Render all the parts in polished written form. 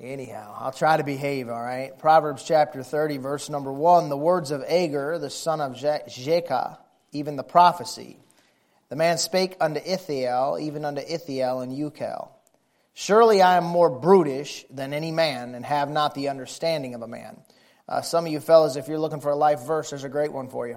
Anyhow, I'll try to behave, all right? Proverbs chapter 30, verse number 1, the words of Agur, the son of Jekah, even the prophecy. The man spake unto Ithiel, even unto Ithiel and Ucal. Surely I am more brutish than any man, and have not the understanding of a man. Some of you fellas, if you're looking for a life verse, there's a great one for you.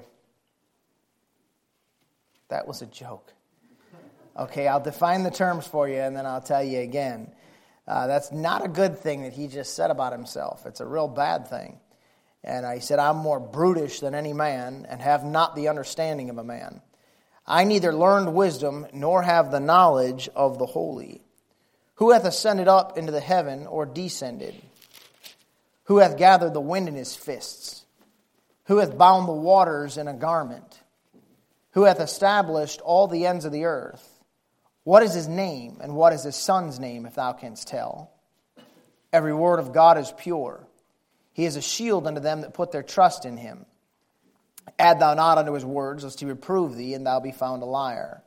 That was a joke. Okay, I'll define the terms for you, and then I'll tell you again. That's not a good thing that he just said about himself. It's a real bad thing. And he said, I'm more brutish than any man, and have not the understanding of a man. I neither learned wisdom, nor have the knowledge of the holy. Who hath ascended up into the heaven, or descended? Who hath gathered the wind in his fists? Who hath bound the waters in a garment? Who hath established all the ends of the earth? What is his name, and what is his son's name, if thou canst tell? Every word of God is pure. He is a shield unto them that put their trust in him. Add thou not unto his words, lest he reprove thee, and thou be found a liar.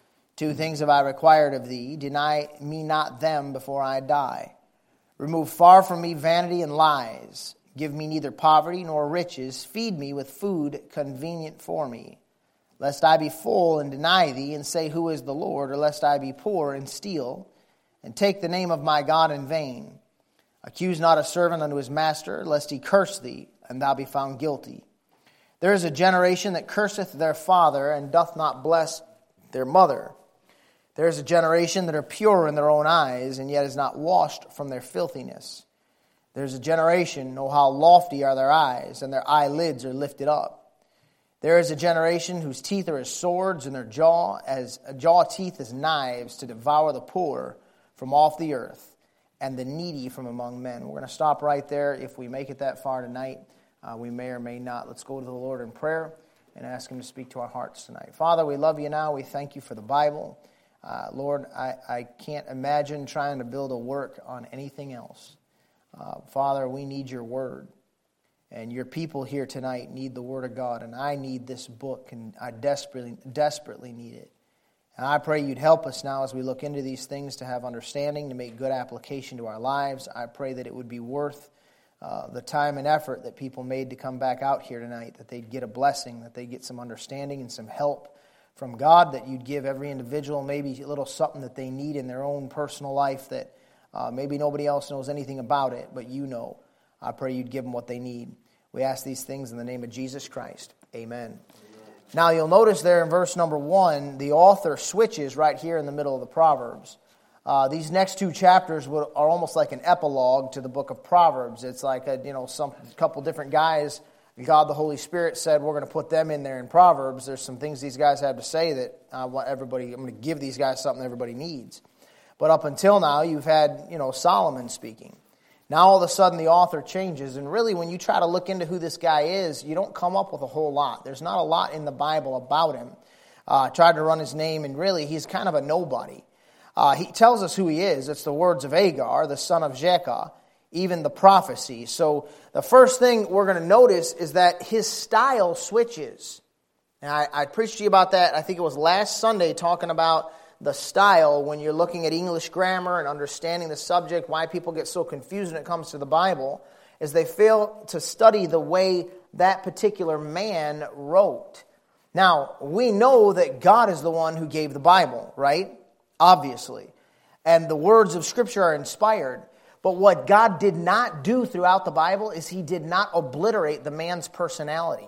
2 things have I required of thee. Deny me not them before I die. Remove far from me vanity and lies. Give me neither poverty nor riches. Feed me with food convenient for me. Lest I be full and deny thee, and say, Who is the Lord? Or lest I be poor and steal, and take the name of my God in vain. Accuse not a servant unto his master, lest he curse thee, and thou be found guilty. There is a generation that curseth their father, and doth not bless their mother. There is a generation that are pure in their own eyes, and yet is not washed from their filthiness. There is a generation, oh how lofty are their eyes, and their eyelids are lifted up. There is a generation whose teeth are as swords, and their jaw teeth as knives, to devour the poor from off the earth, and the needy from among men. We're going to stop right there. If we make it that far tonight, we may or may not. Let's go to the Lord in prayer and ask him to speak to our hearts tonight. Father, we love you now. We thank you for the Bible. Lord, I can't imagine trying to build a work on anything else. Father, we need your word. And your people here tonight need the Word of God, and I need this book, and I desperately need it. And I pray you'd help us now as we look into these things to have understanding, to make good application to our lives. I pray that it would be worth the time and effort that people made to come back out here tonight, that they'd get a blessing, that they'd get some understanding and some help from God, that you'd give every individual maybe a little something that they need in their own personal life that maybe nobody else knows anything about it, but you know. I pray you'd give them what they need. We ask these things in the name of Jesus Christ. Amen. Now you'll notice there in verse number 1, the author switches right here in the middle of the Proverbs. These next 2 chapters are almost like an epilogue to the book of Proverbs. It's like a couple different guys. God the Holy Spirit said we're going to put them in there in Proverbs. There's some things these guys have to say that I'm going to give these guys something everybody needs. But up until now, you've had Solomon speaking. Now all of a sudden the author changes, and really when you try to look into who this guy is, you don't come up with a whole lot. There's not a lot in the Bible about him. I tried to run his name, and really he's kind of a nobody. He tells us who he is. It's the words of Agur, the son of Jekah, even the prophecy. So the first thing we're going to notice is that his style switches. And I preached to you about that, I think it was last Sunday, talking about the style when you're looking at English grammar and understanding the subject, why people get so confused when it comes to the Bible, is they fail to study the way that particular man wrote. Now, we know that God is the one who gave the Bible, right? Obviously. And the words of Scripture are inspired. But what God did not do throughout the Bible is he did not obliterate the man's personality.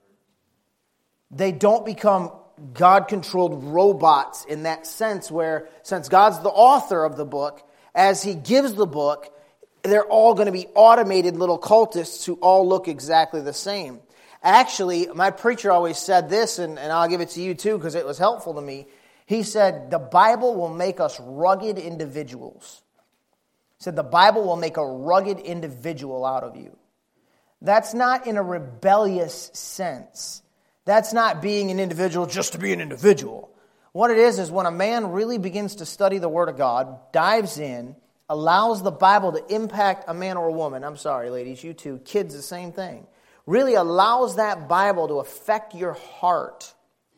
They don't become God-controlled robots in that sense where, since God's the author of the book, as he gives the book, they're all going to be automated little cultists who all look exactly the same. Actually, my preacher always said this, and I'll give it to you too because it was helpful to me. He said, the Bible will make us rugged individuals. He said, the Bible will make a rugged individual out of you. That's not in a rebellious sense. That's not being an individual just to be an individual. What it is when a man really begins to study the Word of God, dives in, allows the Bible to impact a man or a woman. I'm sorry, ladies, you too. Kids, the same thing. Really allows that Bible to affect your heart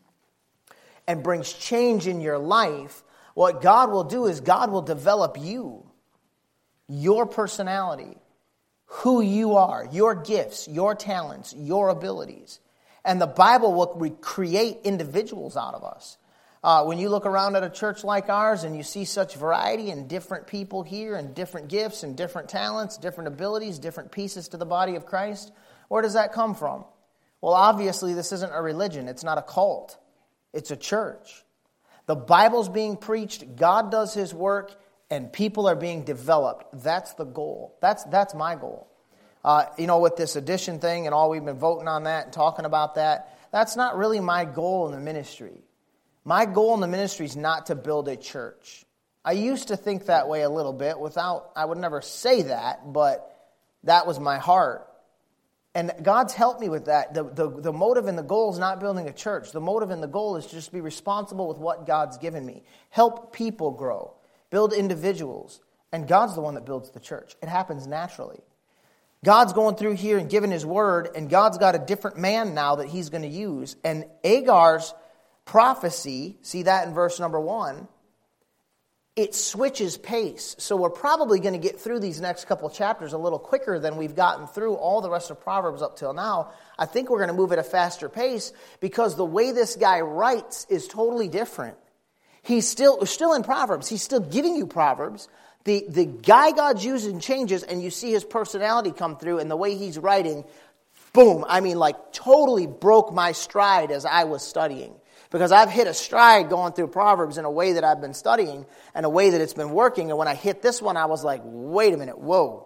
and brings change in your life. What God will do is God will develop you. your personality, who you are, your gifts, your talents, your abilities. And the Bible will create individuals out of us. When you look around at a church like ours and you see such variety and different people here and different gifts and different talents, different abilities, different pieces to the body of Christ, where does that come from? Well, obviously, this isn't a religion. It's not a cult. It's a church. The Bible's being preached, God does His work, and people are being developed. That's the goal. That's my goal. With this addition thing and all we've been voting on that and talking about that, that's not really my goal in the ministry. My goal in the ministry is not to build a church. I used to think that way a little bit I would never say that, but that was my heart. And God's helped me with that. The motive and the goal is not building a church. The motive and the goal is to just be responsible with what God's given me. Help people grow. Build individuals. And God's the one that builds the church. It happens naturally. God's going through here and giving His word, and God's got a different man now that He's going to use. And Agar's prophecy, see that in verse number 1, it switches pace. So we're probably going to get through these next couple of chapters a little quicker than we've gotten through all the rest of Proverbs up till now. I think we're going to move at a faster pace because the way this guy writes is totally different. He's still in Proverbs. He's still giving you Proverbs. The guy God's using changes, and you see his personality come through, and the way he's writing, boom, totally broke my stride as I was studying. Because I've hit a stride going through Proverbs in a way that I've been studying and a way that it's been working. And when I hit this one, I was like, wait a minute, whoa.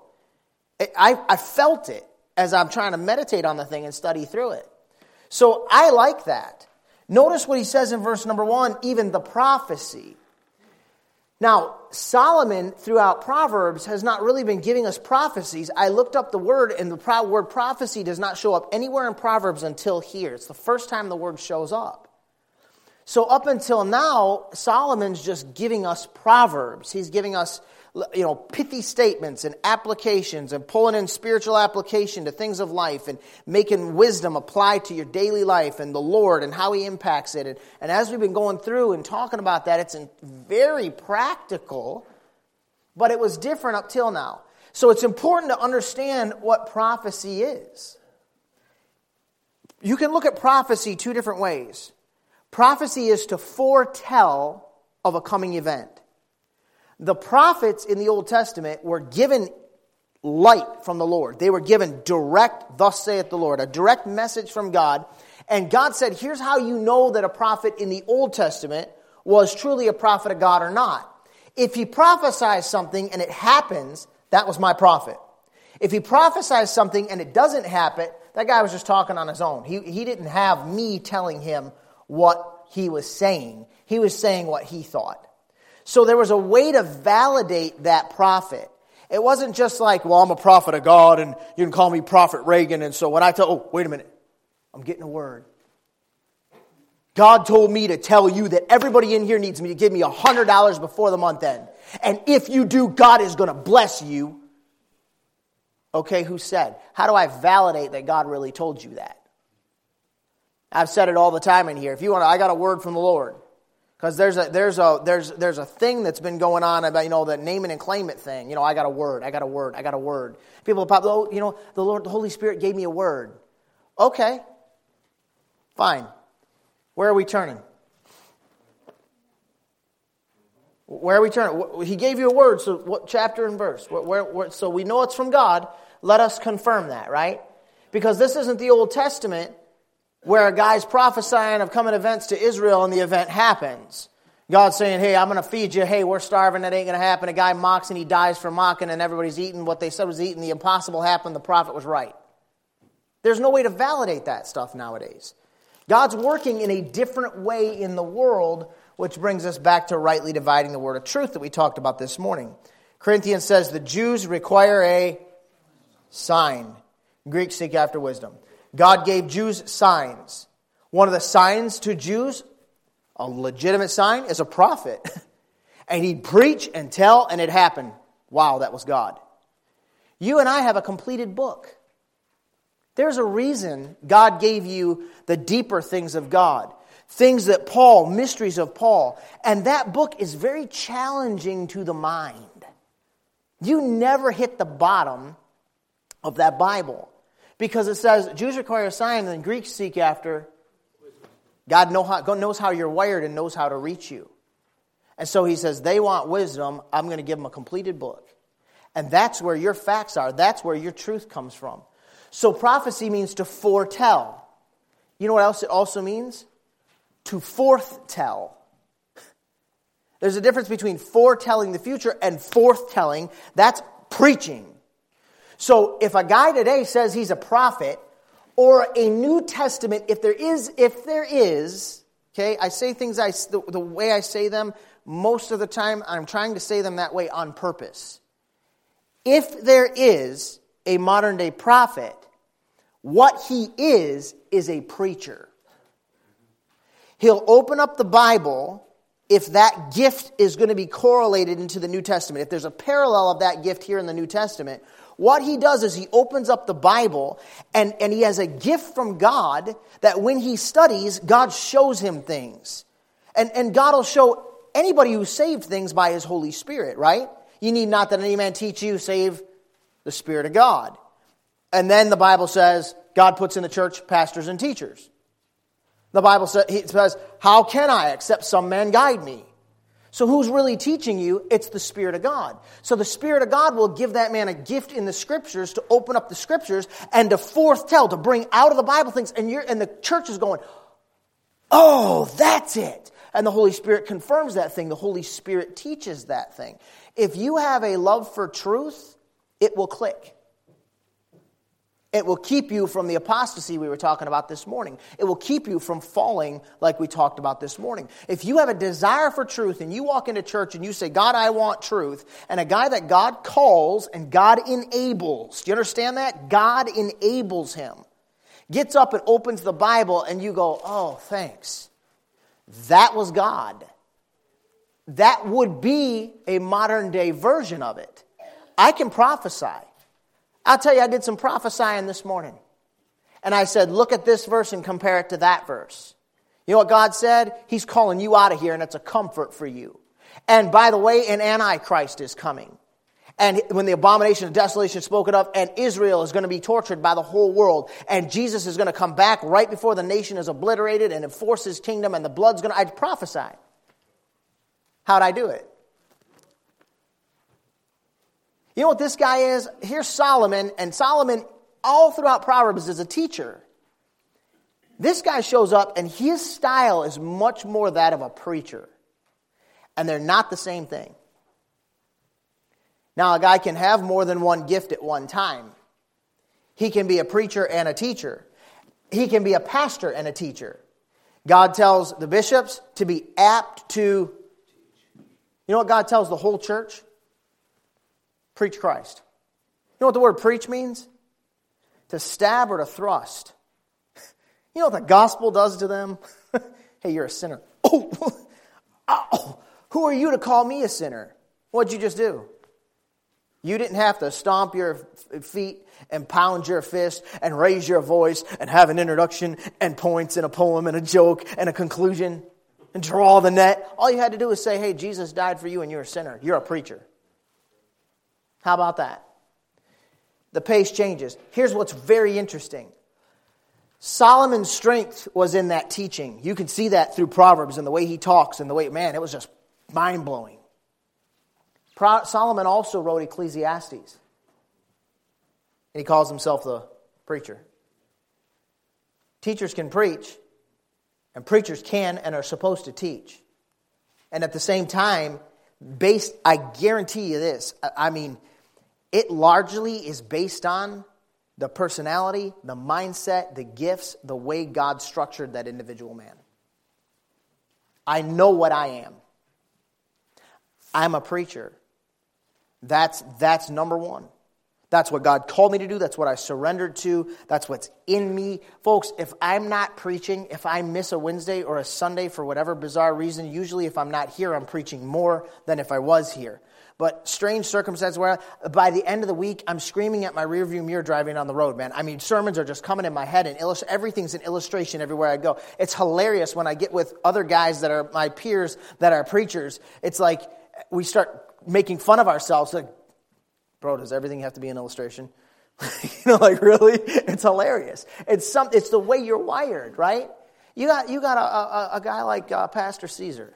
I felt it as I'm trying to meditate on the thing and study through it. So I like that. Notice what he says in verse number 1, even the prophecy. Now, Solomon, throughout Proverbs, has not really been giving us prophecies. I looked up the word, and the word prophecy does not show up anywhere in Proverbs until here. It's the first time the word shows up. So up until now, Solomon's just giving us Proverbs. He's giving us, pithy statements and applications and pulling in spiritual application to things of life and making wisdom apply to your daily life and the Lord and how He impacts it. And as we've been going through and talking about that, it's very practical, but it was different up till now. So it's important to understand what prophecy is. You can look at prophecy two different ways. Prophecy is to foretell of a coming event. The prophets in the Old Testament were given light from the Lord. They were given direct, thus saith the Lord, a direct message from God. And God said, here's how you know that a prophet in the Old Testament was truly a prophet of God or not. If he prophesies something and it happens, that was my prophet. If he prophesies something and it doesn't happen, that guy was just talking on his own. He didn't have me telling him what he was saying. He was saying what he thought. So there was a way to validate that prophet. It wasn't just like, well, I'm a prophet of God and you can call me Prophet Reagan. And so when I tell, oh, wait a minute, I'm getting a word. God told me to tell you that everybody in here needs me to give me $100 before the month end. And if you do, God is going to bless you. Okay, who said? How do I validate that God really told you that? I've said it all the time in here. If you want, I got a word from the Lord, because there's a thing that's been going on about the name it and claim it thing. I got a word. I got a word. I got a word. People pop. Oh, the Holy Spirit gave me a word. Okay, fine. Where are we turning? Where are we turning? He gave you a word. So what chapter and verse? Where, so we know it's from God. Let us confirm that, right? Because this isn't the Old Testament, where a guy's prophesying of coming events to Israel and the event happens. God's saying, hey, I'm going to feed you. Hey, we're starving. That ain't going to happen. A guy mocks and he dies for mocking and everybody's eating what they said was eating. The impossible happened. The prophet was right. There's no way to validate that stuff nowadays. God's working in a different way in the world, which brings us back to rightly dividing the word of truth that we talked about this morning. Corinthians says the Jews require a sign. Greeks seek after wisdom. God gave Jews signs. One of the signs to Jews, a legitimate sign, is a prophet. And he'd preach and tell, and it happened. Wow, that was God. You and I have a completed book. There's a reason God gave you the deeper things of God. Things that Paul, mysteries of Paul. And that book is very challenging to the mind. You never hit the bottom of that Bible. Because it says, Jews require a sign and Greeks seek after. God knows how you're wired and knows how to reach you. And so he says, they want wisdom. I'm going to give them a completed book. And that's where your facts are. That's where your truth comes from. So prophecy means to foretell. You know what else it also means? To forthtell. There's a difference between foretelling the future and forthtelling. That's preaching. So if a guy today says he's a prophet or a New Testament, if there is, okay, I say things the way I say them, most of the time I'm trying to say them that way on purpose. If there is a modern day prophet, what he is a preacher. He'll open up the Bible if that gift is going to be correlated into the New Testament. If there's a parallel of that gift here in the New Testament, what he does is he opens up the Bible and he has a gift from God that when he studies, God shows him things. And God will show anybody who's saved things by his Holy Spirit, right? You need not that any man teach you, save the Spirit of God. And then the Bible says, God puts in the church pastors and teachers. The Bible says, how can I except some man guide me? So who's really teaching you? It's the Spirit of God. So the Spirit of God will give that man a gift in the Scriptures to open up the Scriptures and to forthtell, to bring out of the Bible things. And the church is going, oh, that's it. And the Holy Spirit confirms that thing. The Holy Spirit teaches that thing. If you have a love for truth, it will click. It will keep you from the apostasy we were talking about this morning. It will keep you from falling like we talked about this morning. If you have a desire for truth and you walk into church and you say, God, I want truth, and a guy that God calls and God enables, do you understand that? God enables him. Gets up and opens the Bible and you go, oh, thanks. That was God. That would be a modern day version of it. I can prophesy. I'll tell you, I did some prophesying this morning. And I said, look at this verse and compare it to that verse. You know what God said? He's calling you out of here and it's a comfort for you. And by the way, an Antichrist is coming. And when the abomination of desolation is spoken of, and Israel is going to be tortured by the whole world, and Jesus is going to come back right before the nation is obliterated and enforce his kingdom, and the blood's going to... I prophesy. How'd I do it? You know what this guy is? Here's Solomon, and Solomon, all throughout Proverbs, is a teacher. This guy shows up, and his style is much more that of a preacher. And they're not the same thing. Now, a guy can have more than one gift at one time. He can be a preacher and a teacher. He can be a pastor and a teacher. God tells the bishops to be apt to... You know what God tells the whole church? Preach Christ. You know what the word preach means? To stab or to thrust. You know what the gospel does to them? Hey, you're a sinner. Oh, who are you to call me a sinner? What'd you just do? You didn't have to stomp your feet and pound your fist and raise your voice and have an introduction and points and a poem and a joke and a conclusion and draw the net. All you had to do was say, hey, Jesus died for you and you're a sinner. You're a preacher. How about that? The pace changes. Here's what's very interesting. Solomon's strength was in that teaching. You can see that through Proverbs and the way he talks and the way, man, it was just mind-blowing. Solomon also wrote Ecclesiastes. And he calls himself the preacher. Teachers can preach, and preachers can and are supposed to teach. And at the same time, I guarantee you this, it largely is based on the personality, the mindset, the gifts, the way God structured that individual man. I know what I am. I'm a preacher. That's number one. That's what God called me to do. That's what I surrendered to. That's what's in me. Folks, if I'm not preaching, if I miss a Wednesday or a Sunday for whatever bizarre reason, usually if I'm not here, I'm preaching more than if I was here. But strange circumstances where by the end of the week, I'm screaming at my rearview mirror driving on the road, man. Sermons are just coming in my head and everything's an illustration everywhere I go. It's hilarious when I get with other guys that are my peers that are preachers. It's like we start making fun of ourselves. Like, Bro, does everything have to be an illustration? Like really? It's hilarious. It's the way you're wired, right? You got a guy like Pastor Caesar.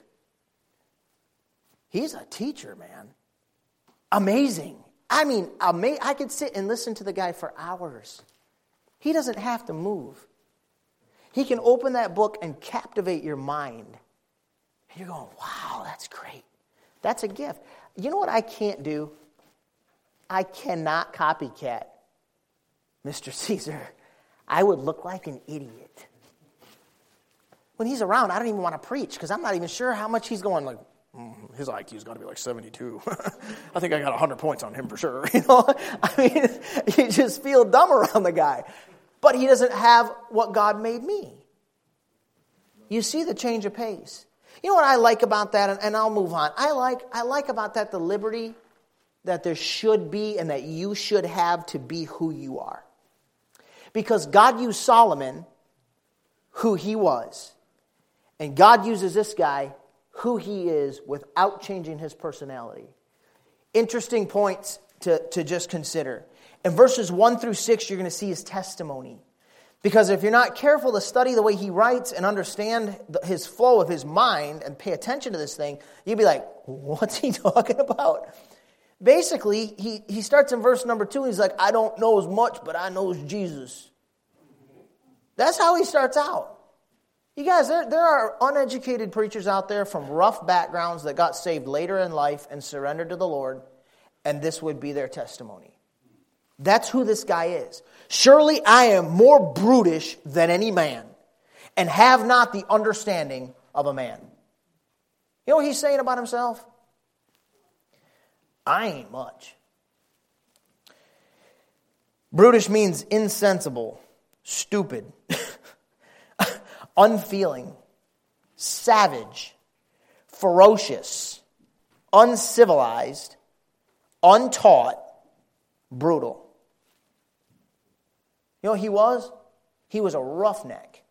He's a teacher, man. Amazing. I mean, I could sit and listen to the guy for hours. He doesn't have to move. He can open that book and captivate your mind. And you're going, wow, that's great. That's a gift. You know what I can't do? I cannot copycat Mr. Caesar. I would look like an idiot. When he's around, I don't even want to preach because I'm not even sure how much he's going like, his IQ's got to be like 72. I think I got 100 points on him for sure. I mean, you just feel dumb around the guy. But he doesn't have what God made me. You see the change of pace. You know what I like about that, and I'll move on. I like about that the liberty that there should be and that you should have to be who you are. Because God used Solomon, who he was, and God uses this guy, who he is, without changing his personality. Interesting points to just consider. In verses 1 through 6, you're going to see his testimony. Because if you're not careful to study the way he writes and understand his flow of his mind and pay attention to this thing, you'd be like, what's he talking about? Basically, he starts in verse number 2, and he's like, I don't know as much, but I know Jesus. That's how he starts out. You guys, there are uneducated preachers out there from rough backgrounds that got saved later in life and surrendered to the Lord, and this would be their testimony. That's who this guy is. Surely I am more brutish than any man, and have not the understanding of a man. You know what he's saying about himself? I ain't much. Brutish means insensible, stupid, unfeeling, savage, ferocious, uncivilized, untaught, brutal. You know what he was? He was a roughneck.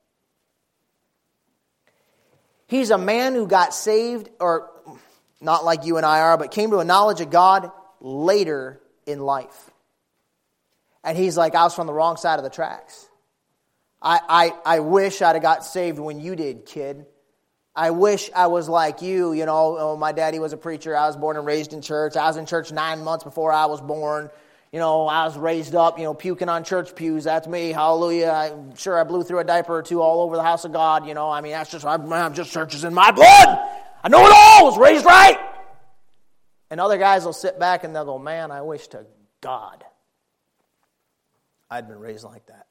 He's a man who got saved, or not like you and I are, but came to a knowledge of God later in life. And he's like, I was from the wrong side of the tracks. I wish I'd have got saved when you did, kid. I wish I was like you. You know, my daddy was a preacher. I was born and raised in church. I was in church 9 months before I was born. You know, I was raised up, puking on church pews. That's me. Hallelujah. I'm sure I blew through a diaper or two all over the house of God. I mean, I'm just churches in my blood. I know it all. I was raised right. And other guys will sit back and they'll go, man, I wish to God I'd been raised like that.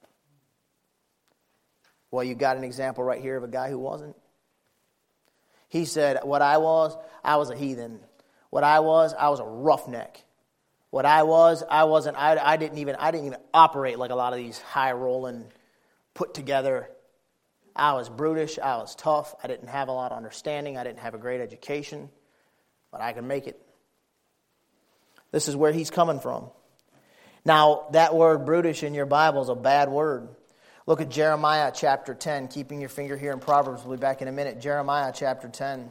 Well, you got an example right here of a guy who wasn't. He said, what I was a heathen. What I was a roughneck. What I didn't even operate like a lot of these high rolling, put together. I was brutish. I was tough. I didn't have a lot of understanding. I didn't have a great education, but I could make it. This is where he's coming from. Now, that word brutish in your Bible is a bad word. Look at Jeremiah chapter 10. Keeping your finger here in Proverbs. We'll be back in a minute. Jeremiah chapter 10.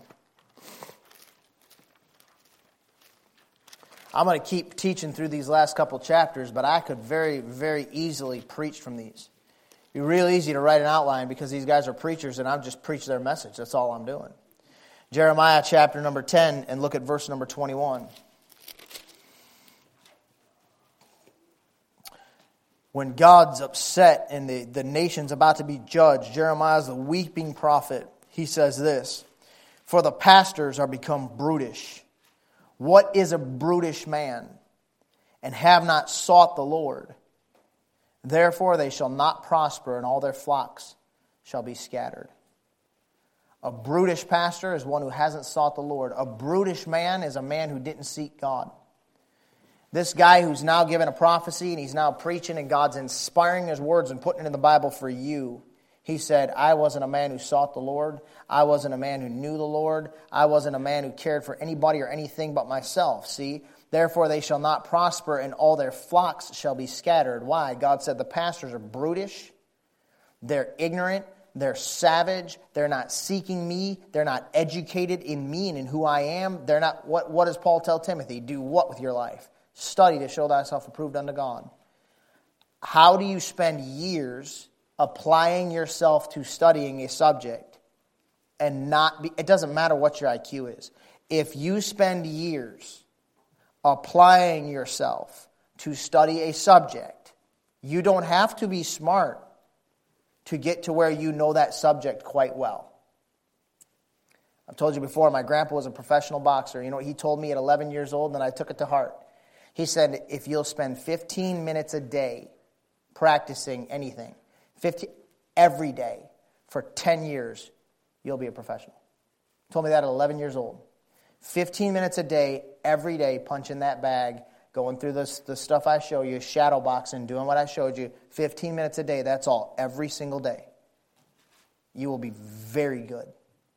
I'm going to keep teaching through these last couple chapters, but I could very, very easily preach from these. It'd be real easy to write an outline because these guys are preachers and I've just preached their message. That's all I'm doing. Jeremiah chapter number 10, and look at verse number 21. When God's upset and the nation's about to be judged, Jeremiah's the weeping prophet. He says this, for the pastors are become brutish. What is a brutish man? And have not sought the Lord. Therefore they shall not prosper, and all their flocks shall be scattered. A brutish pastor is one who hasn't sought the Lord. A brutish man is a man who didn't seek God. This guy who's now given a prophecy and he's now preaching and God's inspiring his words and putting it in the Bible for you. He said, I wasn't a man who sought the Lord. I wasn't a man who knew the Lord. I wasn't a man who cared for anybody or anything but myself. See, therefore they shall not prosper and all their flocks shall be scattered. Why? God said the pastors are brutish. They're ignorant. They're savage. They're not seeking me. They're not educated in me and in who I am. They're not. What does Paul tell Timothy? Do what with your life? Study to show thyself approved unto God. How do you spend years applying yourself to studying a subject and not be, it doesn't matter what your IQ is. If you spend years applying yourself to study a subject, you don't have to be smart to get to where you know that subject quite well. I've told you before, my grandpa was a professional boxer. You know what he told me at 11 years old, and I took it to heart. He said, if you'll spend 15 minutes a day practicing anything, every day, for 10 years, you'll be a professional. He told me that at 11 years old. 15 minutes a day, every day, punching that bag, going through the stuff I show you, shadow boxing, doing what I showed you, 15 minutes a day, that's all, every single day. You will be very good.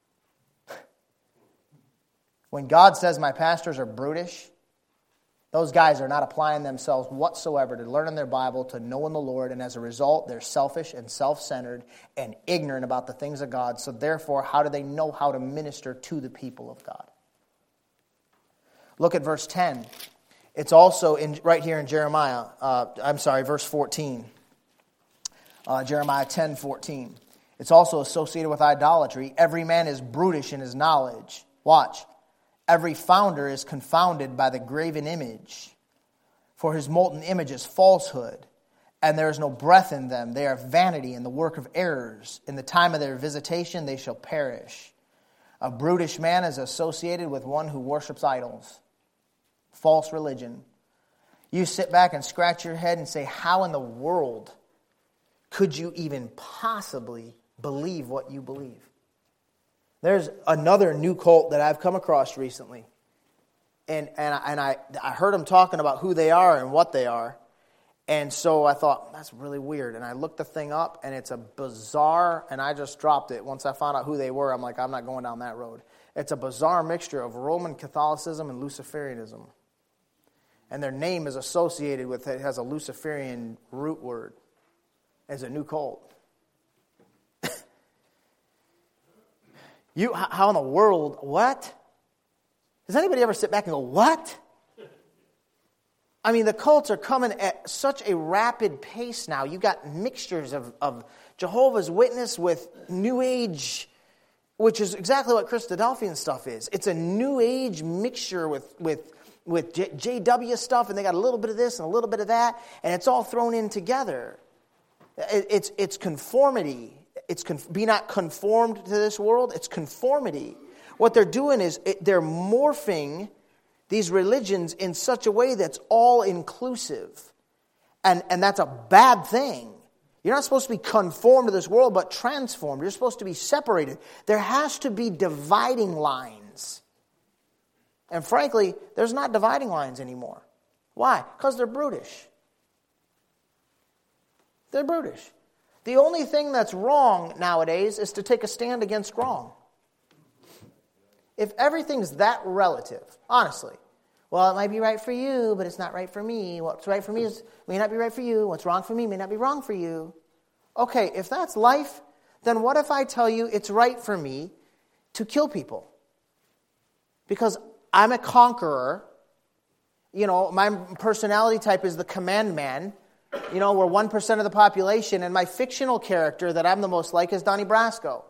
When God says my pastors are brutish, those guys are not applying themselves whatsoever to learning their Bible, to knowing the Lord, and as a result, they're selfish and self-centered and ignorant about the things of God. So therefore, how do they know how to minister to the people of God? Look at verse 10. It's also right here in Jeremiah, verse 14. Jeremiah 10:14. It's also associated with idolatry. Every man is brutish in his knowledge. Watch. Every founder is confounded by the graven image. For his molten image is falsehood, and there is no breath in them. They are vanity and the work of errors. In the time of their visitation they shall perish. A brutish man is associated with one who worships idols. False religion. You sit back and scratch your head and say, how in the world could you even possibly believe what you believe? There's another new cult that I've come across recently. And I heard them talking about who they are and what they are. And so I thought, that's really weird. And I looked the thing up, and it's a bizarre, and I just dropped it. Once I found out who they were, I'm like, I'm not going down that road. It's a bizarre mixture of Roman Catholicism and Luciferianism. And their name is associated with, it has a Luciferian root word as a new cult. How in the world, what? Does anybody ever sit back and go, what? I mean, the cults are coming at such a rapid pace now. You've got mixtures of Jehovah's Witness with New Age, which is exactly what Christadelphian stuff is. It's a New Age mixture with JW stuff, and they got a little bit of this and a little bit of that, and it's all thrown in together. It's conformity. Be not conformed to this world. It's conformity. What they're doing is they're morphing these religions in such a way that's all-inclusive. And that's a bad thing. You're not supposed to be conformed to this world, but transformed. You're supposed to be separated. There has to be dividing lines. And frankly, there's not dividing lines anymore. Why? Because they're brutish. They're brutish. The only thing that's wrong nowadays is to take a stand against wrong. If everything's that relative, honestly, well, it might be right for you, but it's not right for me. What's right for me may not be right for you. What's wrong for me may not be wrong for you. Okay, if that's life, then what if I tell you it's right for me to kill people? Because I'm a conqueror. You know, my personality type is the command man. You know, we're 1% of the population, and my fictional character that I'm the most like is Donnie Brasco.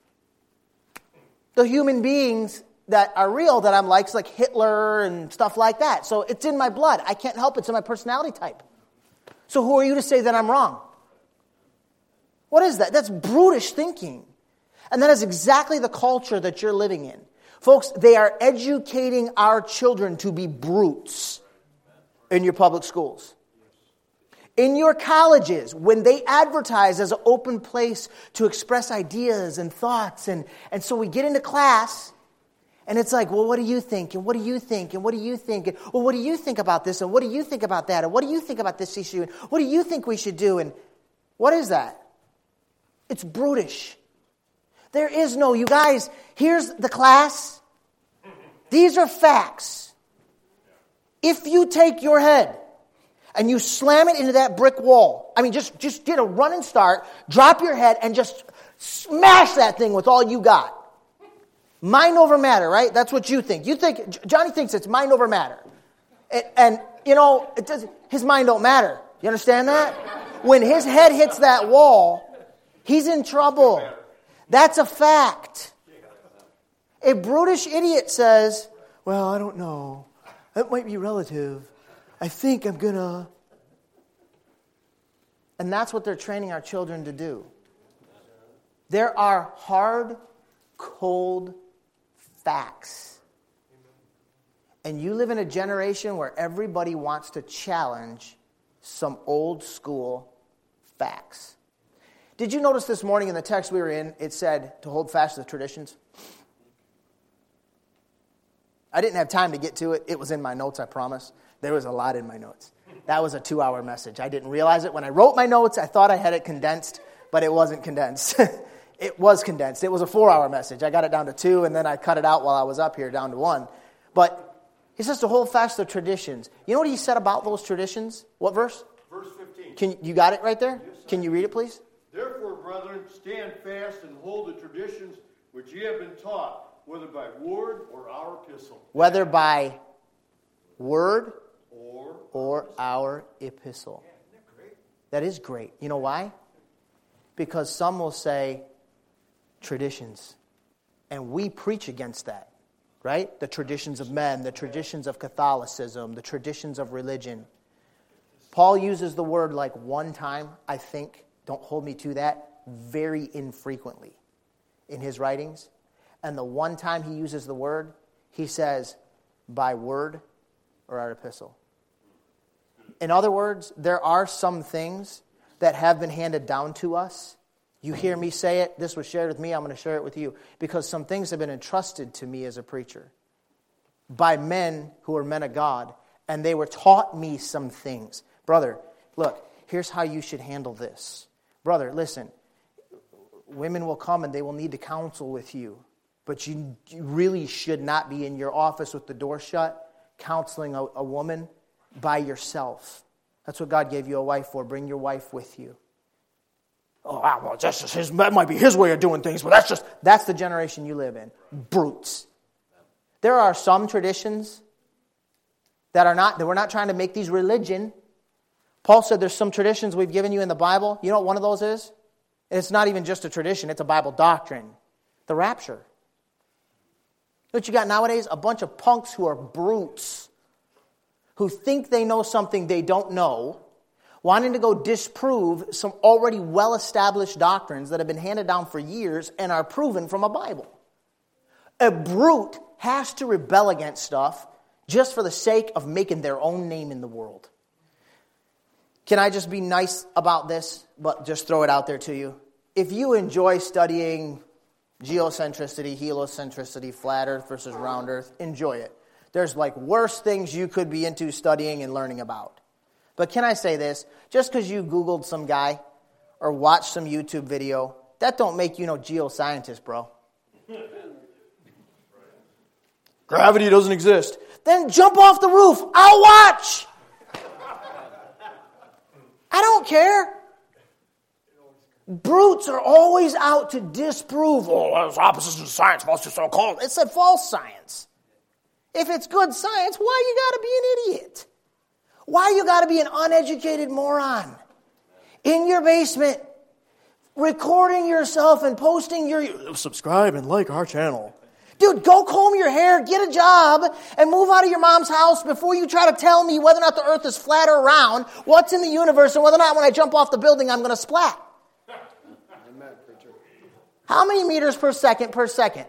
The human beings that are real that I'm like Hitler and stuff like that. So it's in my blood. I can't help it. It's in my personality type. So who are you to say that I'm wrong? What is that? That's brutish thinking. And that is exactly the culture that you're living in. Folks, they are educating our children to be brutes in your public schools. In your colleges, when they advertise as an open place to express ideas and thoughts, and so we get into class, and it's like, well, what do you think? And what do you think? And what do you think? And, well, what do you think about this? And what do you think about that? And what do you think about this issue? And what do you think we should do? And what is that? It's brutish. There is no, you guys, here's the class. These are facts. If you take your head and you slam it into that brick wall, I mean, just get a running start, drop your head, and just smash that thing with all you got. Mind over matter, right? That's what you think. Johnny thinks it's mind over matter. And his mind don't matter. You understand that? When his head hits that wall, he's in trouble. That's a fact. A brutish idiot says, well, I don't know. That might be relative. I think I'm going to. And that's what they're training our children to do. There are hard, cold facts. And you live in a generation where everybody wants to challenge some old school facts. Did you notice this morning in the text we were in, it said to hold fast to the traditions? I didn't have time to get to it. It was in my notes, I promise. There was a lot in my notes. That was a 2-hour message. I didn't realize it. When I wrote my notes, I thought I had it condensed, but it wasn't condensed. It was condensed. It was a 4-hour message. I got it down to 2, and then I cut it out while I was up here down to 1. But he says to hold fast the traditions. You know what he said about those traditions? What verse? Verse 15. You got it right there? Yes, Can you read it, please? Therefore, brethren, stand fast and hold the traditions which ye have been taught, whether by word or our epistle. Whether by word Or our epistle. That is great. You know why? Because some will say traditions. And we preach against that. Right? The traditions of men, the traditions of Catholicism, the traditions of religion. Paul uses the word like one time, I think. Don't hold me to that. Very infrequently in his writings. And the one time he uses the word, he says, by word or our epistle. In other words, there are some things that have been handed down to us. You hear me say it. This was shared with me. I'm going to share it with you. Because some things have been entrusted to me as a preacher by men who are men of God. And they were taught me some things. Brother, look, here's how you should handle this. Brother, listen. Women will come and they will need to counsel with you. But you really should not be in your office with the door shut counseling a woman by yourself. That's what God gave you a wife for. Bring your wife with you. Oh, well, that might be his way of doing things, but that's the generation you live in. Brutes. There are some traditions that we're not trying to make these religion. Paul said there's some traditions we've given you in the Bible. You know what one of those is? It's not even just a tradition, it's a Bible doctrine. The rapture. What you got nowadays? A bunch of punks who are brutes, who think they know something they don't know, wanting to go disprove some already well-established doctrines that have been handed down for years and are proven from a Bible. A brute has to rebel against stuff just for the sake of making their own name in the world. Can I just be nice about this, but just throw it out there to you? If you enjoy studying geocentricity, heliocentricity, flat earth versus round earth, enjoy it. There's like worse things you could be into studying and learning about. But can I say this? Just because you Googled some guy or watched some YouTube video, that don't make you no geoscientist, bro. Gravity doesn't exist. Then jump off the roof. I'll watch. I don't care. Brutes are always out to disprove, there's opposites in science, must be so called. It's a false science. If it's good science, why you got to be an idiot? Why you got to be an uneducated moron in your basement, recording yourself and posting your subscribe and like our channel? Dude, go comb your hair, get a job, and move out of your mom's house before you try to tell me whether or not the earth is flat or round, what's in the universe, and whether or not when I jump off the building I'm going to splat. Amen, preacher. How many meters per second per second?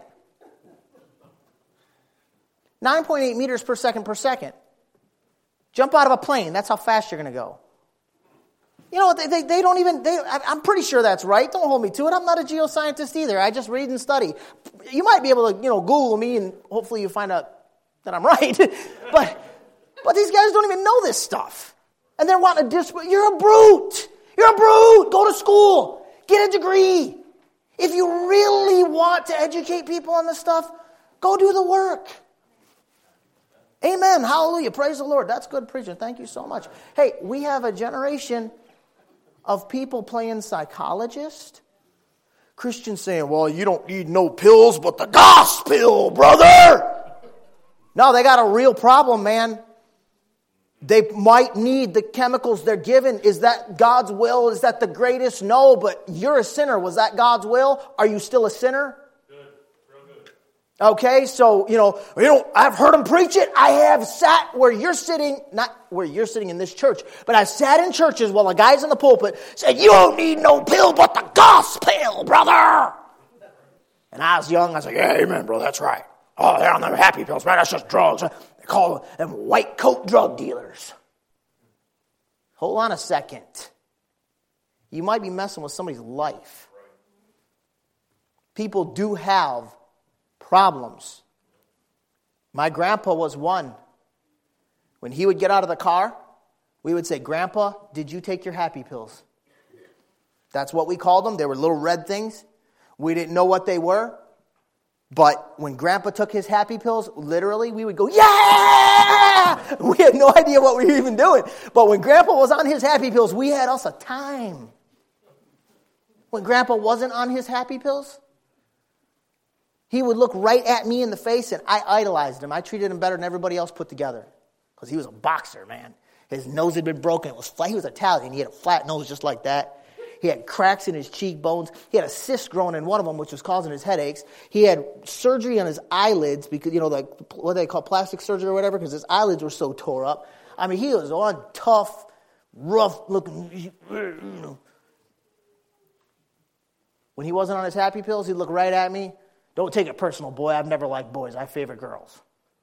9.8 meters per second. Jump out of a plane. That's how fast you're going to go. You know, they don't even, I'm pretty sure that's right. Don't hold me to it. I'm not a geoscientist either. I just read and study. You might be able to, Google me and hopefully you find out that I'm right. but these guys don't even know this stuff. And they're wanting to you're a brute. You're a brute. Go to school. Get a degree. If you really want to educate people on this stuff, go do the work. Amen. Hallelujah. Praise the Lord. That's good preaching. Thank you so much. Hey, we have a generation of people playing psychologist. Christians saying, well, you don't need no pills but the gospel, brother. No, they got a real problem, man. They might need the chemicals they're given. Is that God's will? Is that the greatest? No, but you're a sinner. Was that God's will? Are you still a sinner? Good. Real good. Okay, so, I've heard him preach it. I have sat where you're sitting, not where you're sitting in this church, but I've sat in churches while the guys in the pulpit said, you don't need no pill but the gospel, brother. And I was young. I was like, yeah, amen, bro, that's right. Oh, they're on them happy pills, man. That's just drugs. They call them white coat drug dealers. Hold on a second. You might be messing with somebody's life. People do have problems. My grandpa was one. When he would get out of the car, we would say, Grandpa, did you take your happy pills? That's what we called them. They were little red things. We didn't know what they were. But when Grandpa took his happy pills, literally, we would go, yeah! We had no idea what we were even doing. But when Grandpa was on his happy pills, we had us a time. When Grandpa wasn't on his happy pills, he would look right at me in the face, and I idolized him. I treated him better than everybody else put together. Because he was a boxer, man. His nose had been broken. It was flat. He was Italian. He had a flat nose just like that. He had cracks in his cheekbones. He had a cyst growing in one of them, which was causing his headaches. He had surgery on his eyelids because, like what they call plastic surgery or whatever, because his eyelids were so tore up. I mean, he was on tough, rough-looking. When he wasn't on his happy pills, he'd look right at me. Don't take it personal, boy. I've never liked boys. I favor girls.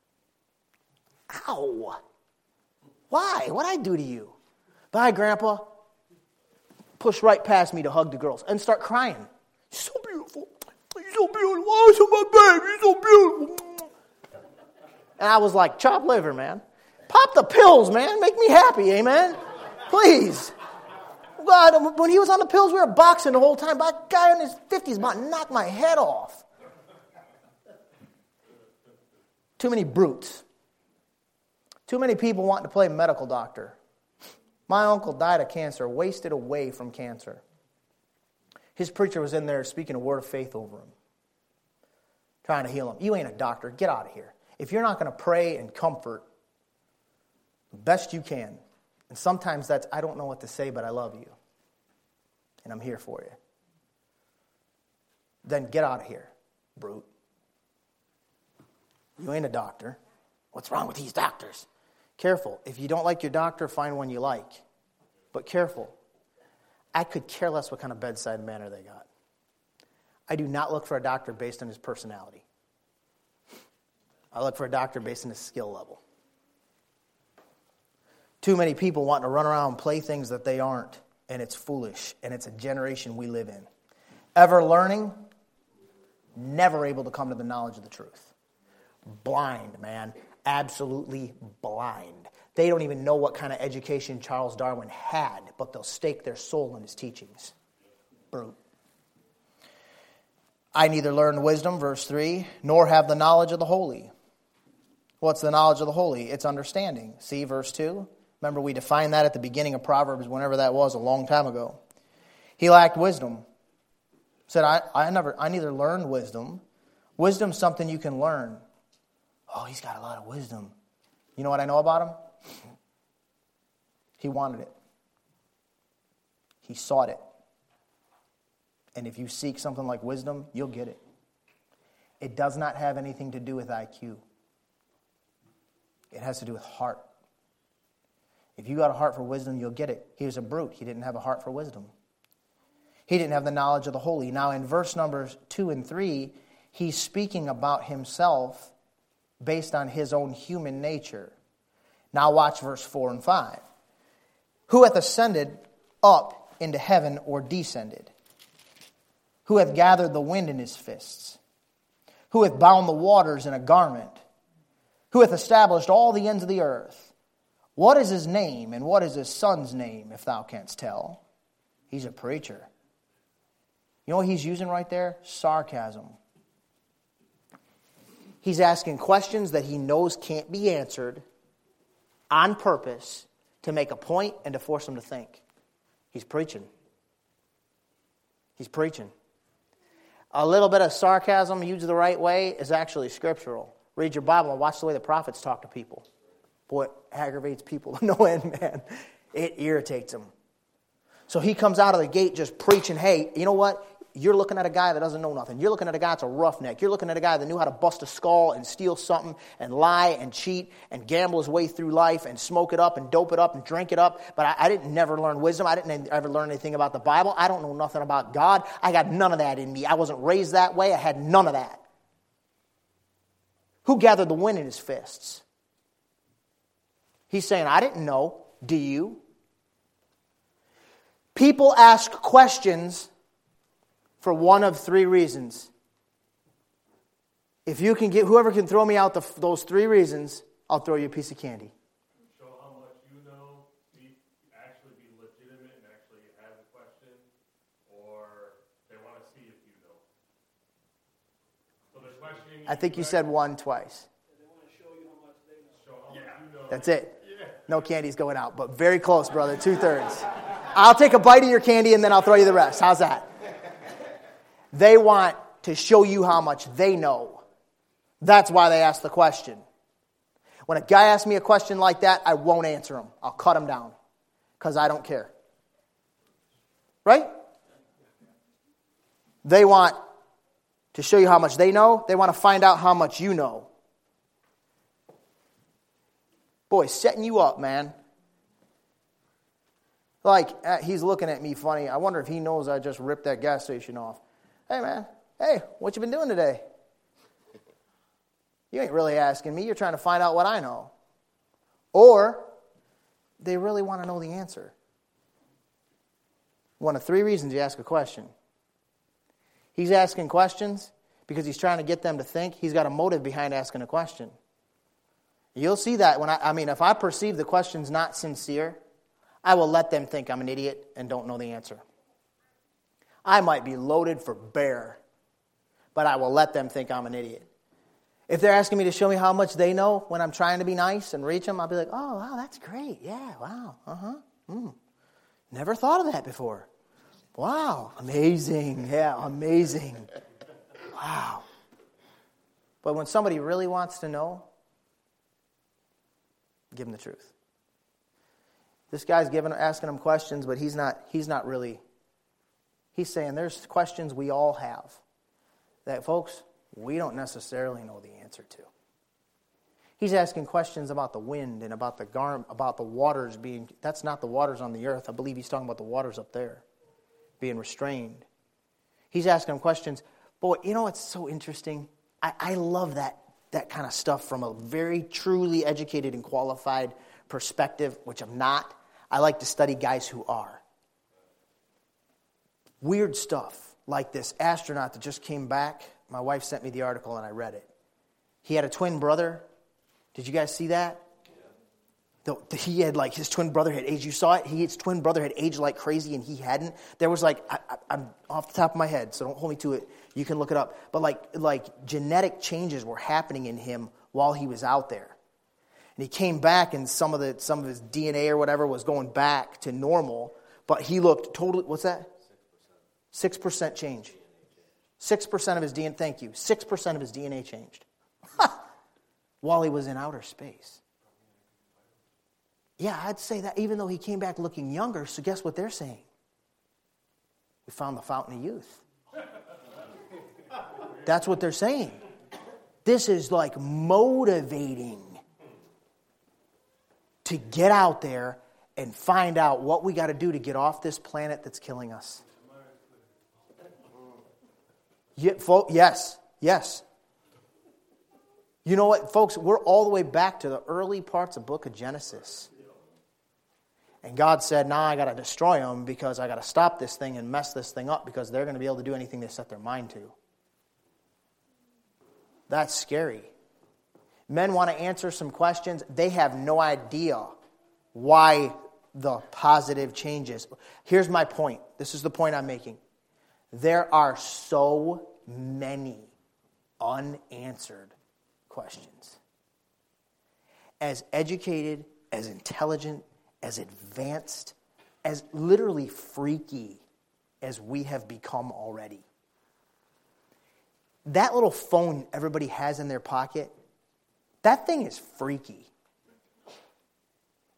Ow. Why? What'd I do to you? Bye, Grandpa. Push right past me to hug the girls and start crying. You're so beautiful. You're so beautiful. Oh, so my baby. You're so beautiful. And I was like, chopped liver, man. Pop the pills, man. Make me happy, amen? Please. God, when he was on the pills, we were boxing the whole time. But a guy in his 50s about to knock my head off. Too many brutes. Too many people wanting to play medical doctor. My uncle died of cancer, wasted away from cancer. His preacher was in there speaking a word of faith over him, trying to heal him. You ain't a doctor. Get out of here. If you're not going to pray and comfort the best you can, and sometimes that's, I don't know what to say, but I love you, and I'm here for you, then get out of here, brute. You ain't a doctor. What's wrong with these doctors? Careful. If you don't like your doctor, find one you like. But careful. I could care less what kind of bedside manner they got. I do not look for a doctor based on his personality. I look for a doctor based on his skill level. Too many people want to run around and play things that they aren't, and it's foolish, and it's a generation we live in. Ever learning, never able to come to the knowledge of the truth. Blind, man. Absolutely blind. They don't even know what kind of education Charles Darwin had, but they'll stake their soul in his teachings. Brute. I neither learned wisdom, verse 3, nor have the knowledge of the holy. What's the knowledge of the holy? It's understanding. See, verse 2? Remember, we defined that at the beginning of Proverbs, whenever that was, a long time ago. He lacked wisdom. Said, I neither learned wisdom. Wisdom's something you can learn. Oh, he's got a lot of wisdom. You know what I know about him? He wanted it. He sought it. And if you seek something like wisdom, you'll get it. It does not have anything to do with IQ. It has to do with heart. If you got a heart for wisdom, you'll get it. He was a brute. He didn't have a heart for wisdom. He didn't have the knowledge of the holy. Now in verse numbers 2 and 3, he's speaking about himself based on his own human nature. Now watch verse 4 and 5. Who hath ascended up into heaven or descended? Who hath gathered the wind in his fists? Who hath bound the waters in a garment? Who hath established all the ends of the earth? What is his name, and what is his son's name, if thou canst tell? He's a preacher. You know what he's using right there? Sarcasm. He's asking questions that he knows can't be answered on purpose to make a point and to force them to think. He's preaching. He's preaching. A little bit of sarcasm used the right way is actually scriptural. Read your Bible and watch the way the prophets talk to people. Boy, it aggravates people to no end, man. It irritates them. So he comes out of the gate just preaching, hey, you know what? You're looking at a guy that doesn't know nothing. You're looking at a guy that's a roughneck. You're looking at a guy that knew how to bust a skull and steal something and lie and cheat and gamble his way through life and smoke it up and dope it up and drink it up. But I didn't never learn wisdom. I didn't ever learn anything about the Bible. I don't know nothing about God. I got none of that in me. I wasn't raised that way. I had none of that. Who gathered the wind in his fists? He's saying, I didn't know. Do you? People ask questions for one of three reasons. If you can get, whoever can throw me out those three reasons, I'll throw you a piece of candy. Show how much you know, actually be legitimate and actually have a question, or they want to see if you know. So they're questioning you. I think you said one twice. They want to show you how much they know. Show how much you know. That's it. No candy's going out, but very close, brother. 2/3. I'll take a bite of your candy and then I'll throw you the rest. How's that? They want to show you how much they know. That's why they ask the question. When a guy asks me a question like that, I won't answer him. I'll cut him down because I don't care. Right? They want to show you how much they know. They want to find out how much you know. Boy, setting you up, man. Like, he's looking at me funny. I wonder if he knows I just ripped that gas station off. Hey, man. Hey, what you been doing today? You ain't really asking me. You're trying to find out what I know. Or they really want to know the answer. One of three reasons you ask a question. He's asking questions because he's trying to get them to think. He's got a motive behind asking a question. You'll see that when if I perceive the question's not sincere, I will let them think I'm an idiot and don't know the answer. I might be loaded for bear, but I will let them think I'm an idiot. If they're asking me to show me how much they know when I'm trying to be nice and reach them, I'll be like, oh, wow, that's great. Yeah, wow, never thought of that before. Wow, amazing. Yeah, amazing. Wow. But when somebody really wants to know, give them the truth. This guy's asking him questions, but he's not really. He's saying there's questions we all have that, folks, we don't necessarily know the answer to. He's asking questions about the wind and about the waters being. That's not the waters on the earth. I believe he's talking about the waters up there being restrained. He's asking him questions. Boy, you know what's so interesting? I love that kind of stuff from a very truly educated and qualified perspective, which I'm not. I like to study guys who are. Weird stuff like this astronaut that just came back. My wife sent me the article and I read it. He had a twin brother. Did you guys see that? Yeah. He had his twin brother had aged. You saw it? His twin brother had aged like crazy and he hadn't. There was I'm off the top of my head, so don't hold me to it. You can look it up. But like genetic changes were happening in him while he was out there. And he came back and some of his DNA or whatever was going back to normal. But he looked totally, what's that? 6% change. 6% of his DNA, thank you. 6% of his DNA changed. While he was in outer space. Yeah, I'd say that even though he came back looking younger, so guess what they're saying? We found the fountain of youth. That's what they're saying. This is like motivating to get out there and find out what we got to do to get off this planet that's killing us. Yes. You know what, folks? We're all the way back to the early parts of the book of Genesis. And God said, now I got to destroy them because I got to stop this thing and mess this thing up because they're going to be able to do anything they set their mind to. That's scary. Men want to answer some questions. They have no idea why the positive changes. Here's my point. This is the point I'm making. There are so many unanswered questions. As educated, as intelligent, as advanced, as literally freaky as we have become already. That little phone everybody has in their pocket, that thing is freaky.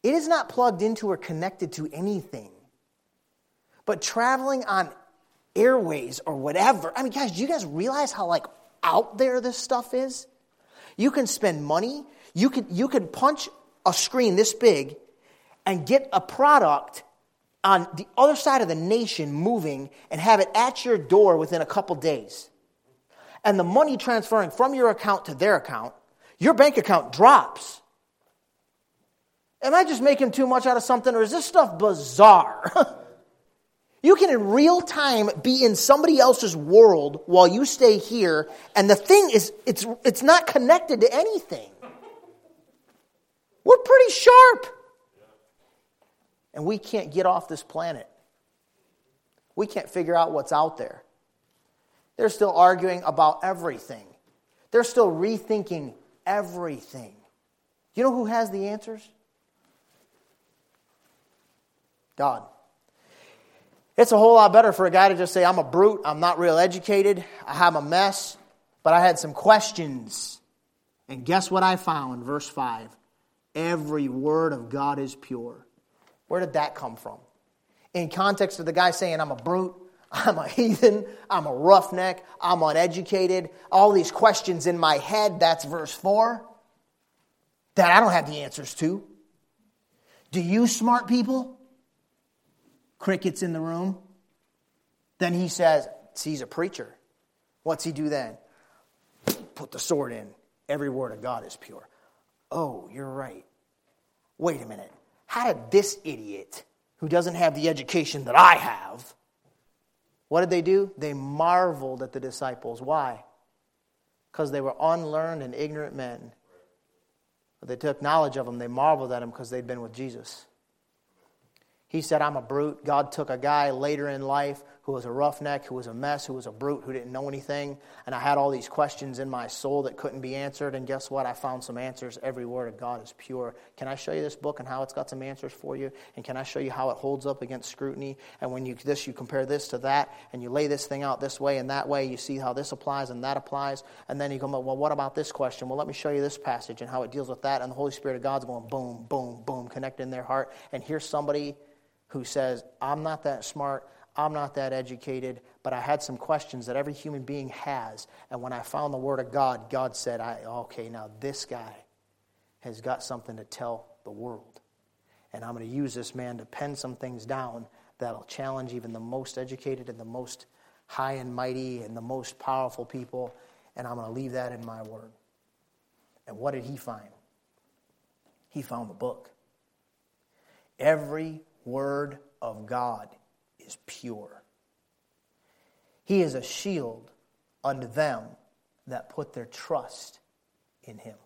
It is not plugged into or connected to anything. But traveling on airways or whatever. I mean, guys, do you guys realize how out there this stuff is? You can spend money. You could punch a screen this big and get a product on the other side of the nation moving and have it at your door within a couple days. And the money transferring from your account to their account, your bank account drops. Am I just making too much out of something, or is this stuff bizarre? You can in real time be in somebody else's world while you stay here, and the thing is, it's not connected to anything. We're pretty sharp. And we can't get off this planet. We can't figure out what's out there. They're still arguing about everything. They're still rethinking everything. You know who has the answers? God. It's a whole lot better for a guy to just say, I'm a brute, I'm not real educated, I'm a mess, but I had some questions. And guess what I found? Verse 5. Every word of God is pure. Where did that come from? In context of the guy saying, I'm a brute, I'm a heathen, I'm a roughneck, I'm uneducated, all these questions in my head, that's verse 4, that I don't have the answers to. Do you smart people? Crickets in the room. Then he says, see, he's a preacher. What's he do then? Put the sword in. Every word of God is pure. Oh, you're right. Wait a minute. How did this idiot, who doesn't have the education that I have, what did they do? They marveled at the disciples. Why? Because they were unlearned and ignorant men. But they took knowledge of them. They marveled at them because they'd been with Jesus. He said, I'm a brute. God took a guy later in life who was a roughneck, who was a mess, who was a brute, who didn't know anything. And I had all these questions in my soul that couldn't be answered. And guess what? I found some answers. Every word of God is pure. Can I show you this book and how it's got some answers for you? And can I show you how it holds up against scrutiny? And when you compare this to that, and you lay this thing out this way and that way, you see how this applies and that applies. And then you go, well, what about this question? Well, let me show you this passage and how it deals with that. And the Holy Spirit of God's going boom, boom, boom, connecting their heart. And here's somebody who says, I'm not that smart, I'm not that educated, but I had some questions that every human being has. And when I found the Word of God, God said, okay, now this guy has got something to tell the world. And I'm going to use this man to pen some things down that'll challenge even the most educated and the most high and mighty and the most powerful people. And I'm going to leave that in my Word. And what did he find? He found the book. Every word of God is pure. He is a shield unto them that put their trust in him.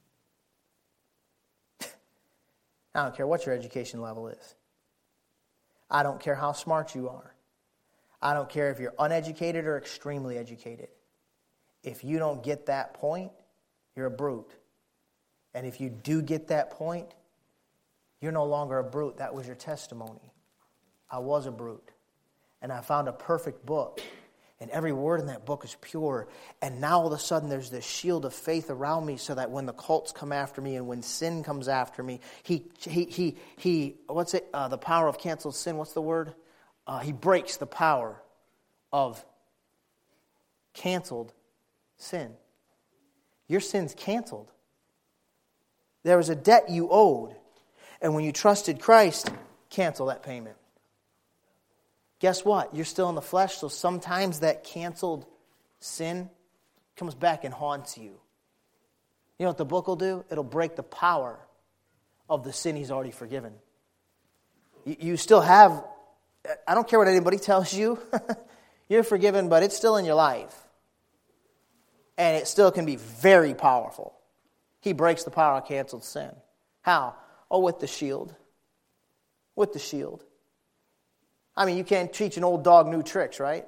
I don't care what your education level is. I don't care how smart you are. I don't care if you're uneducated or extremely educated. If you don't get that point, you're a brute. And if you do get that point, you're no longer a brute. That was your testimony. I was a brute. And I found a perfect book. And every word in that book is pure. And now all of a sudden there's this shield of faith around me so that when the cults come after me and when sin comes after me, what's it? The power of canceled sin, what's the word? He breaks the power of canceled sin. Your sin's canceled. There was a debt you owed. And when you trusted Christ, cancel that payment. Guess what? You're still in the flesh, so sometimes that canceled sin comes back and haunts you. You know what the book will do? It'll break the power of the sin he's already forgiven. You still have, I don't care what anybody tells you, you're forgiven, but it's still in your life. And it still can be very powerful. He breaks the power of canceled sin. How? Oh, with the shield. With the shield. I mean, you can't teach an old dog new tricks, right?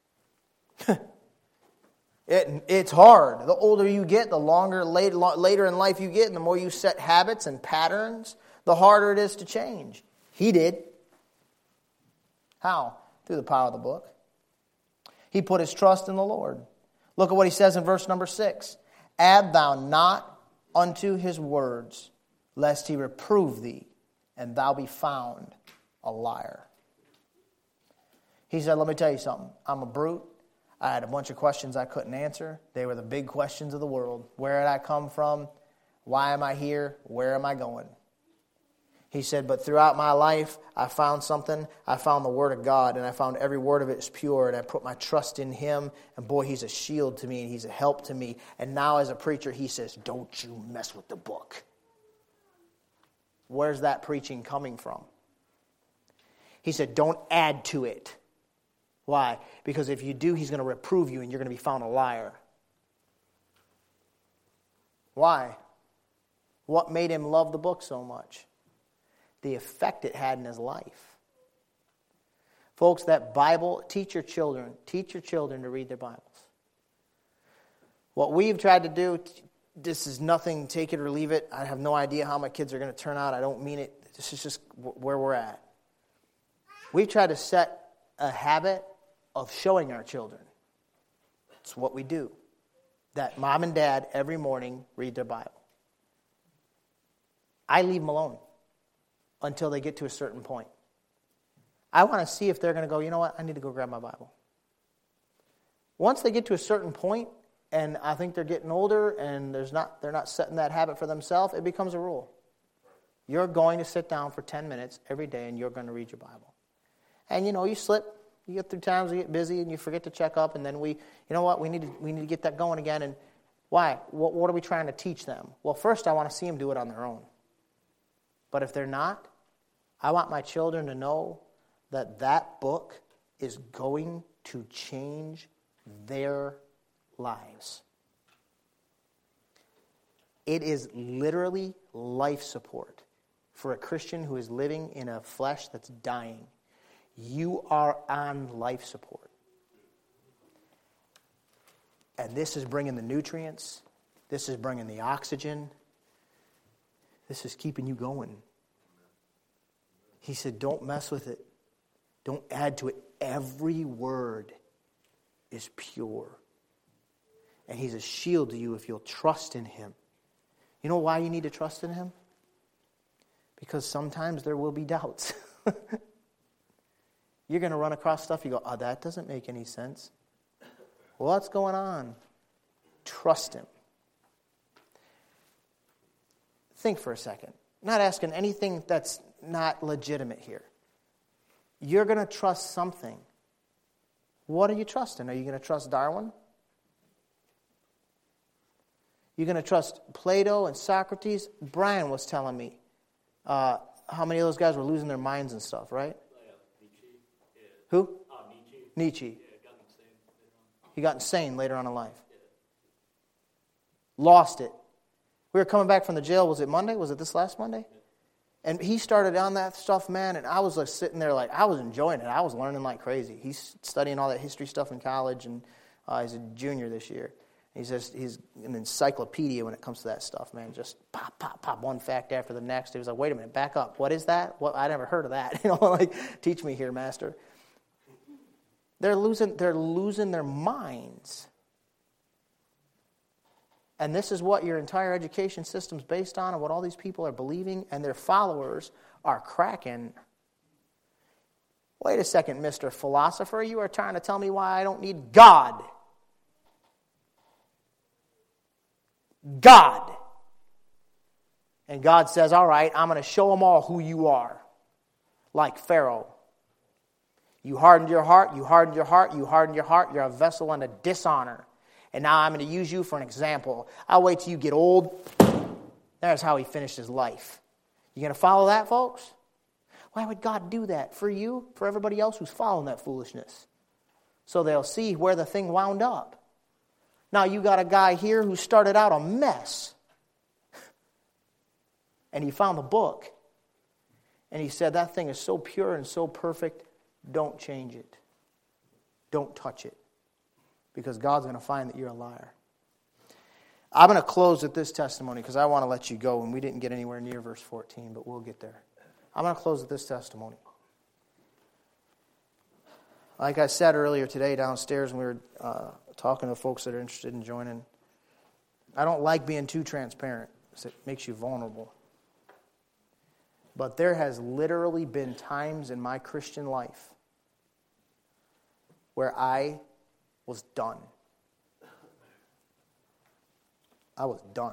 It's hard. The older you get, the longer, later in life you get, and the more you set habits and patterns, the harder it is to change. He did. How? Through the power of the book. He put his trust in the Lord. Look at what he says in verse number 6. Add thou not unto his words, lest he reprove thee. and thou be found a liar. He said, let me tell you something. I'm a brute. I had a bunch of questions I couldn't answer. They were the big questions of the world. Where did I come from? Why am I here? Where am I going? He said, but throughout my life, I found something. I found the Word of God, and I found every word of it is pure, and I put my trust in Him, and boy, He's a shield to me, and He's a help to me. And now as a preacher, he says, don't you mess with the book. Where's that preaching coming from? He said, don't add to it. Why? Because if you do, He's going to reprove you, and you're going to be found a liar. Why? What made him love the book so much? The effect it had in his life. Folks, that Bible, teach your children to read their Bibles. What we've tried to do, this is nothing, take it or leave it. I have no idea how my kids are going to turn out. I don't mean it. This is just where we're at. We've tried to set a habit of showing our children. It's what we do. That mom and dad every morning read their Bible. I leave them alone until they get to a certain point. I want to see if they're going to go, you know what, I need to go grab my Bible. Once they get to a certain point, and I think they're getting older, and they're not setting that habit for themselves, it becomes a rule. You're going to sit down for 10 minutes every day, and you're going to read your Bible. And you slip. You get through times, you get busy, and you forget to check up, and then we need to get that going again. And why? What are we trying to teach them? Well, first, I want to see them do it on their own. But if they're not, I want my children to know that book is going to change their lives. It is literally life support for a Christian who is living in a flesh that's dying. You are on life support. And this is bringing the nutrients. This is bringing the oxygen. This is keeping you going. He said, don't mess with it. Don't add to it. Every word is pure. And He's a shield to you if you'll trust in Him. You know why you need to trust in Him? Because sometimes there will be doubts. You're going to run across stuff, you go, oh, that doesn't make any sense. What's going on? Trust Him. Think for a second. I'm not asking anything that's not legitimate here. You're going to trust something. What are you trusting? Are you going to trust Darwin? You're going to trust Plato and Socrates? Brian was telling me how many of those guys were losing their minds and stuff, right? Nietzsche. Yeah. Who? Nietzsche. Nietzsche. Yeah, got insane later on. He got insane later on in life. Yeah. Lost it. We were coming back from the jail. Was it Monday? Was it this last Monday? Yeah. And he started on that stuff, man, and I was like sitting there like, I was enjoying it. I was learning like crazy. He's studying all that history stuff in college, and he's a junior this year. He's an encyclopedia when it comes to that stuff, man. Just pop, pop, pop, one fact after the next. He was like, wait a minute, back up. What is that? What? I never heard of that. Like, teach me here, master. They're losing their minds. And this is what your entire education system's based on, and what all these people are believing, and their followers are cracking. Wait a second, Mr. Philosopher. You are trying to tell me why I don't need God. God. And God says, all right, I'm going to show them all who you are. Like Pharaoh. You hardened your heart, you hardened your heart, you hardened your heart. You're a vessel unto dishonor. And now I'm going to use you for an example. I'll wait till you get old. There's how he finished his life. You going to follow that, folks? Why would God do that? For you? For everybody else who's following that foolishness. So they'll see where the thing wound up. Now you got a guy here who started out a mess. And he found the book. And he said, that thing is so pure and so perfect, don't change it. Don't touch it. Because God's going to find that you're a liar. I'm going to close with this testimony because I want to let you go, and we didn't get anywhere near verse 14, but we'll get there. I'm going to close with this testimony. Like I said earlier today downstairs when we were talking to folks that are interested in joining, I don't like being too transparent because it makes you vulnerable. But there has literally been times in my Christian life where I was done. I was done.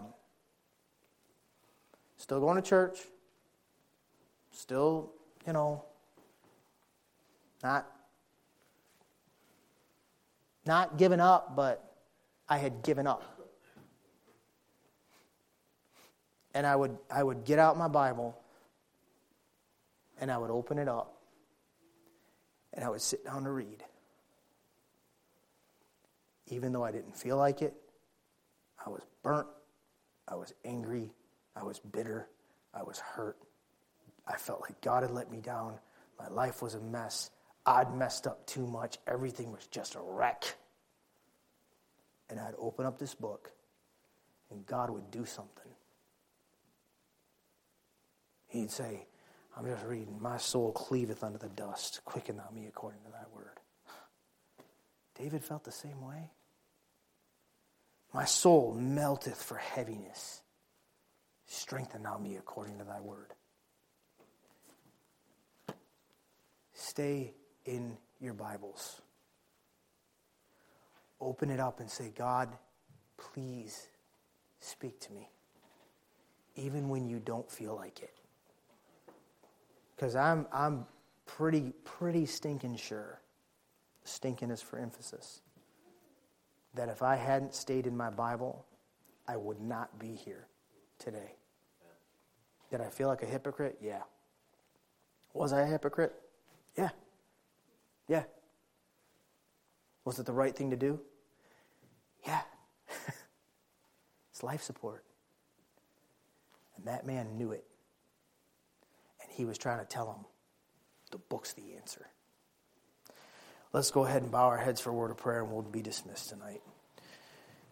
Still going to church. Still, not giving up, but I had given up. And I would get out my Bible and I would open it up and I would sit down to read. Even though I didn't feel like it, I was burnt, I was angry, I was bitter, I was hurt. I felt like God had let me down. My life was a mess. I'd messed up too much. Everything was just a wreck. And I'd open up this book and God would do something. He'd say, I'm just reading, my soul cleaveth unto the dust. Quicken thou me according to thy word. David felt the same way. My soul melteth for heaviness. Strengthen thou me according to thy word. Stay in your Bibles. Open it up and say, God, please speak to me. Even when you don't feel like it. Because I'm pretty stinking sure, stinking is for emphasis, that if I hadn't stayed in my Bible, I would not be here today. Did I feel like a hypocrite? Yeah. Was I a hypocrite? Yeah. Yeah. Was it the right thing to do? Yeah. It's life support. And that man knew it. And he was trying to tell him, the book's the answer. Let's go ahead and bow our heads for a word of prayer and we'll be dismissed tonight.